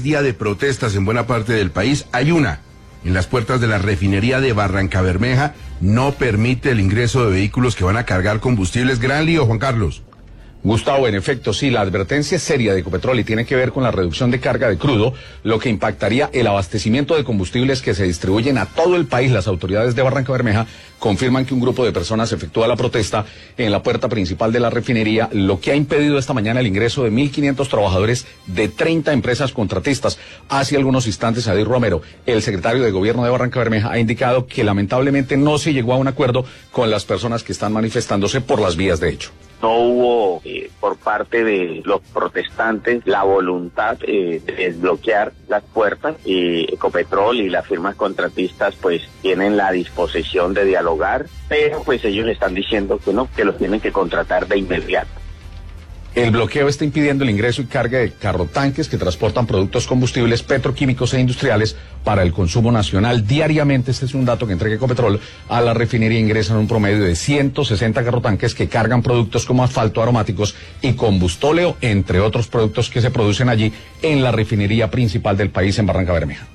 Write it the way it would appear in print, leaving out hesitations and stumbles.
día de protestas en buena parte del país. Hay una en las puertas de la refinería de Barrancabermeja. No permite el ingreso de vehículos que van a cargar combustibles. Gran lío, Juan Carlos. Gustavo, en efecto, sí, la advertencia es seria de Ecopetrol y tiene que ver con la reducción de carga de crudo, lo que impactaría el abastecimiento de combustibles que se distribuyen a todo el país. Las autoridades de Barrancabermeja confirman que un grupo de personas efectúa la protesta en la puerta principal de la refinería, lo que ha impedido esta mañana el ingreso de 1.500 trabajadores de 30 empresas contratistas. Hace algunos instantes, Adir Romero, el secretario de Gobierno de Barrancabermeja, ha indicado que lamentablemente no se llegó a un acuerdo con las personas que están manifestándose por las vías de hecho. No hubo por parte de los protestantes la voluntad de desbloquear las puertas. Ecopetrol y las firmas contratistas pues tienen la disposición de dialogar, pero pues ellos le están diciendo que no, que los tienen que contratar de inmediato. El bloqueo está impidiendo el ingreso y carga de carrotanques que transportan productos combustibles petroquímicos e industriales para el consumo nacional. Diariamente, este es un dato que entrega Ecopetrol, a la refinería ingresan un promedio de 160 carrotanques que cargan productos como asfalto, aromáticos y combustóleo, entre otros productos que se producen allí en la refinería principal del país en Barrancabermeja.